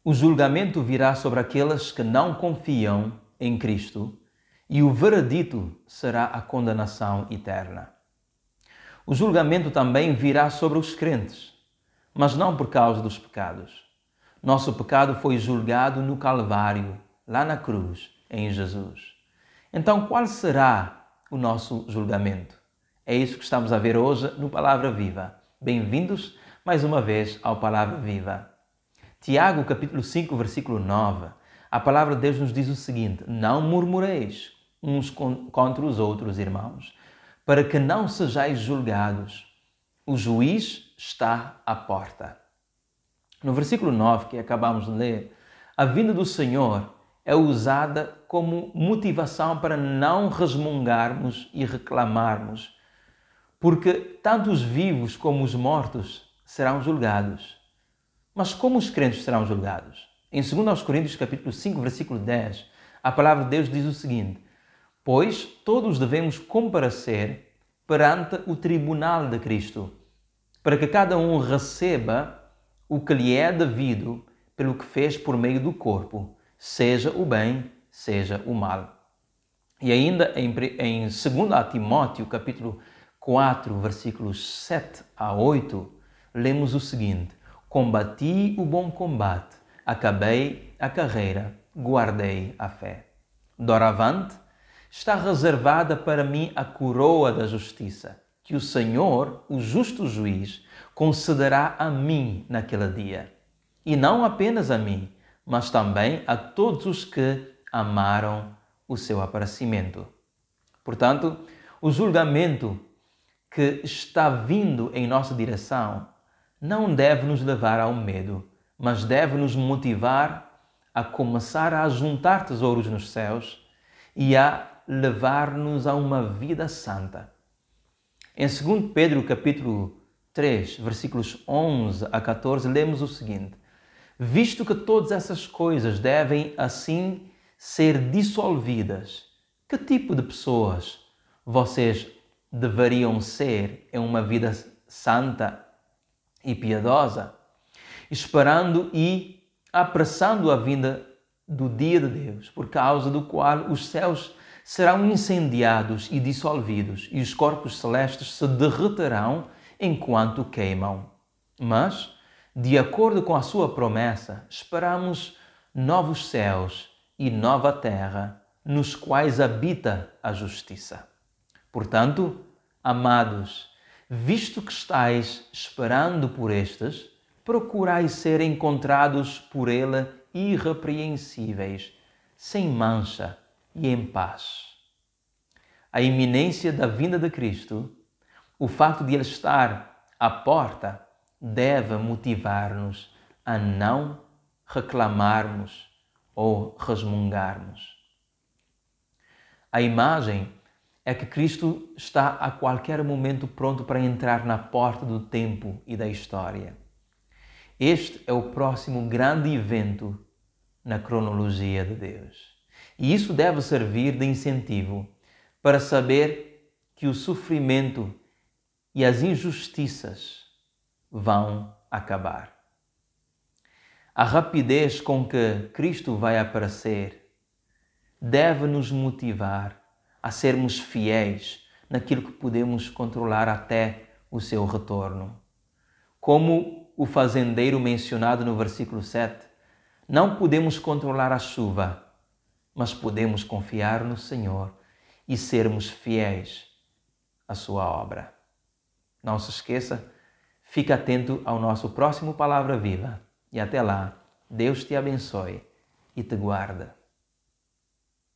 o julgamento virá sobre aqueles que não confiam em Cristo e o veredito será a condenação eterna. O julgamento também virá sobre os crentes, mas não por causa dos pecados. Nosso pecado foi julgado no Calvário, lá na cruz, em Jesus. Então, qual será o nosso julgamento? É isso que estamos a ver hoje no Palavra Viva. Bem-vindos mais uma vez ao Palavra Viva. Tiago, capítulo 5, versículo 9. A palavra de Deus nos diz o seguinte: não murmureis uns contra os outros, irmãos, para que não sejais julgados. O juiz está à porta. No versículo 9, que acabamos de ler, a vinda do Senhor é usada como motivação para não resmungarmos e reclamarmos, porque tanto os vivos como os mortos serão julgados. Mas como os crentes serão julgados? Em 2 Coríntios capítulo 5, versículo 10, a palavra de Deus diz o seguinte: pois todos devemos comparecer perante o tribunal de Cristo, para que cada um receba o que lhe é devido pelo que fez por meio do corpo, seja o bem, seja o mal. E ainda em 2 Timóteo, capítulo 4, versículos 7 a 8, lemos o seguinte: combati o bom combate, acabei a carreira, guardei a fé. Doravante, está reservada para mim a coroa da justiça, que o Senhor, o justo juiz, concederá a mim naquele dia. E não apenas a mim, mas também a todos os que amaram o seu aparecimento. Portanto, o julgamento que está vindo em nossa direção não deve nos levar ao medo, mas deve nos motivar a começar a juntar tesouros nos céus e a levar-nos a uma vida santa. Em 2 Pedro capítulo 3, versículos 11 a 14, lemos o seguinte: visto que todas essas coisas devem assim ser dissolvidas, que tipo de pessoas vocês deveriam ser em uma vida santa e piedosa, esperando e apressando a vinda do dia de Deus, por causa do qual os céus serão incendiados e dissolvidos, e os corpos celestes se derreterão enquanto queimam. Mas, de acordo com a sua promessa, esperamos novos céus e nova terra, nos quais habita a justiça. Portanto, amados, visto que estáis esperando por estes, procurai ser encontrados por ele irrepreensíveis, sem mancha e em paz. A iminência da vinda de Cristo, o facto de ele estar à porta, deve motivar-nos a não reclamarmos ou resmungarmos. A imagem é que Cristo está a qualquer momento pronto para entrar na porta do tempo e da história. Este é o próximo grande evento na cronologia de Deus. E isso deve servir de incentivo para saber que o sofrimento e as injustiças vão acabar. A rapidez com que Cristo vai aparecer deve nos motivar a sermos fiéis naquilo que podemos controlar até o seu retorno. Como o fazendeiro mencionado no versículo 7, não podemos controlar a chuva, mas podemos confiar no Senhor e sermos fiéis à sua obra. Não se esqueça, fique atento ao nosso próximo Palavra Viva e até lá, Deus te abençoe e te guarde.